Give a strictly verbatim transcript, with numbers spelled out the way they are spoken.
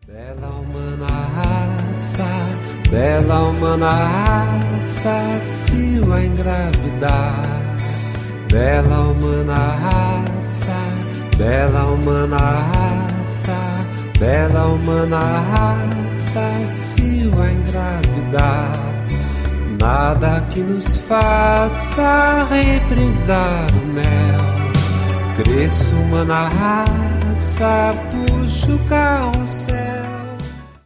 Bela humana raça, bela humana raça, se o engravidar. Bela humana raça, bela humana raça, bela humana raça, se o engravidar. Nada que nos faça reprisar o mel. Cresça humana raça, puxa o carrossel.